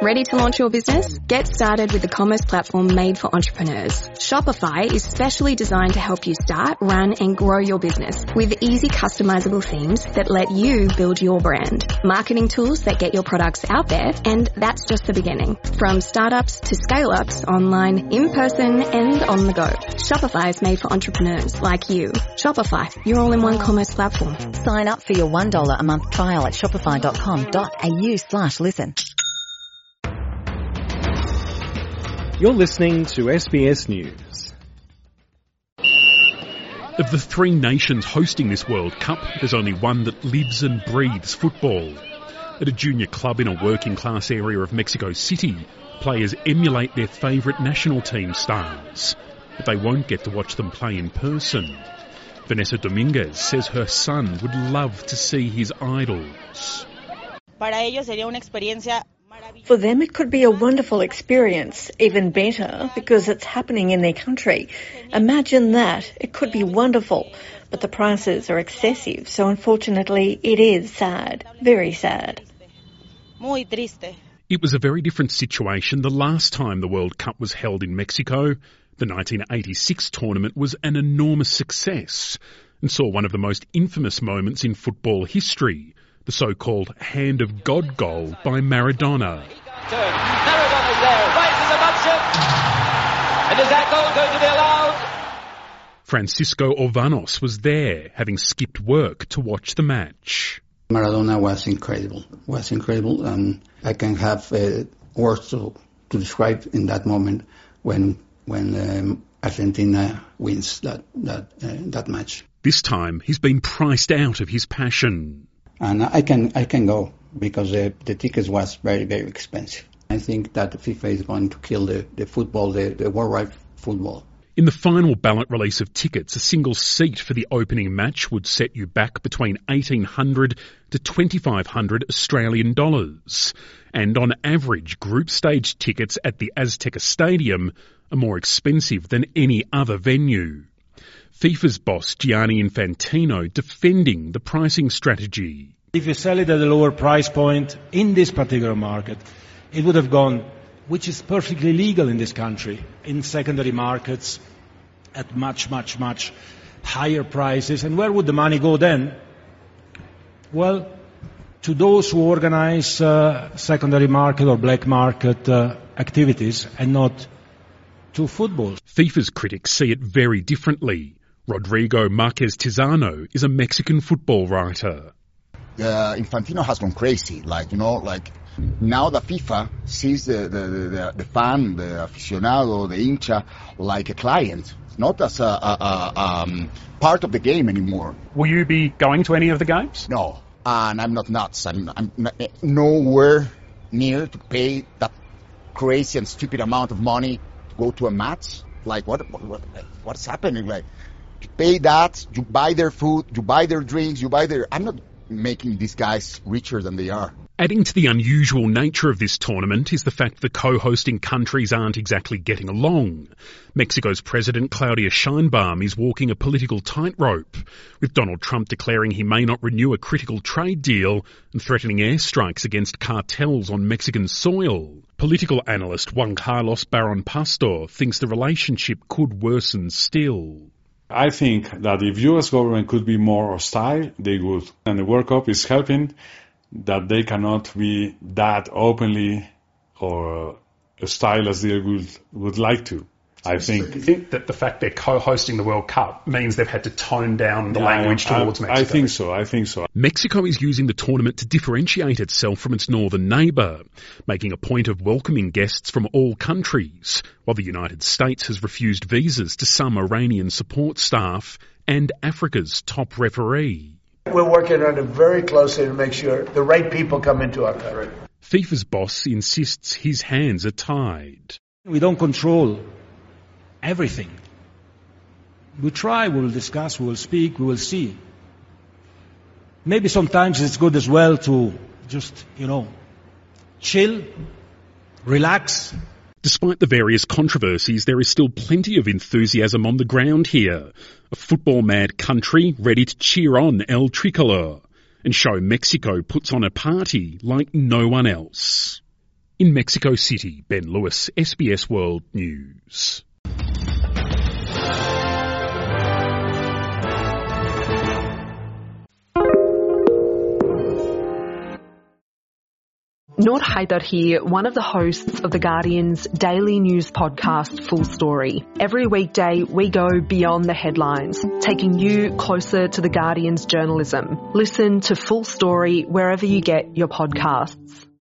Ready to launch your business? Get started with the commerce platform made for entrepreneurs. Shopify is specially designed to help you start, run, and grow your business with easy customizable themes that let you build your brand, marketing tools that get your products out there, and that's just the beginning. From startups to scale-ups, online, in person, and on the go. Shopify is made for entrepreneurs like you. Shopify, your all-in-one commerce platform. Sign up for your $1 a month trial at shopify.com.au/listen. You're listening to SBS News. Of the three nations hosting this World Cup, there's only one that lives and breathes football. At a junior club in a working-class area of Mexico City, players emulate their favourite national team stars, but they won't get to watch them play in person. Vanessa Dominguez says her son would love to see his idols. For them, it could be a wonderful experience, even better, because it's happening in their country. Imagine that. It could be wonderful, but the prices are excessive, so unfortunately it is sad, very sad. It was a very different situation the last time the World Cup was held in Mexico. The 1986 tournament was an enormous success and saw one of the most infamous moments in football history, the so-called Hand of God goal by Maradona. Maradona's there, rises amongst them. And is that goal going to be allowed? Francisco Orvanos was there, having skipped work to watch the match. Maradona was incredible, and I can have words to describe in that moment when Argentina wins that match. This time, he's been priced out of his passion. And I can go because the tickets was very, very expensive. I think that the FIFA is going to kill the football, the worldwide football. In the final ballot release of tickets, a single seat for the opening match would set you back between $1,800 to $2,500 Australian dollars. And on average, group stage tickets at the Azteca Stadium are more expensive than any other venue. FIFA's boss, Gianni Infantino, defending the pricing strategy. If you sell it at a lower price point in this particular market, it would have gone, which is perfectly legal in this country, in secondary markets at much, much, much higher prices. And where would the money go then? Well, to those who organize secondary market or black market activities and not to football. FIFA's critics see it very differently. Rodrigo Marquez Tizano is a Mexican football writer. Infantino has gone crazy. Now the FIFA sees the fan, the aficionado, the hincha, like a client, not as a part of the game anymore. Will you be going to any of the games? No, and I'm not nuts. I'm nowhere near to pay that crazy and stupid amount of money to go to a match. What's happening? You pay that, you buy their food, you buy their drinks, I'm not making these guys richer than they are. Adding to the unusual nature of this tournament is the fact the co-hosting countries aren't exactly getting along. Mexico's President Claudia Sheinbaum is walking a political tightrope, with Donald Trump declaring he may not renew a critical trade deal and threatening airstrikes against cartels on Mexican soil. Political analyst Juan Carlos Barron Pastor thinks the relationship could worsen still. I think that if U.S. government could be more hostile, they would. And the World Cup is helping that they cannot be that openly or hostile as they would like to. I think. Do you think that the fact they're co-hosting the World Cup means they've had to tone down the language towards Mexico? I think so. Mexico is using the tournament to differentiate itself from its northern neighbour, making a point of welcoming guests from all countries, while the United States has refused visas to some Iranian support staff and Africa's top referee. We're working on it very closely to make sure the right people come into our country. FIFA's boss insists his hands are tied. We don't control everything. We try, we will discuss, we will speak, we will see. Maybe sometimes it's good as well to just, chill, relax. Despite the various controversies, there is still plenty of enthusiasm on the ground here. A football-mad country ready to cheer on El Tricolor and show Mexico puts on a party like no one else. In Mexico City, Ben Lewis, SBS World News. Noor Haider here, one of the hosts of The Guardian's daily news podcast, Full Story. Every weekday, we go beyond the headlines, taking you closer to The Guardian's journalism. Listen to Full Story wherever you get your podcasts.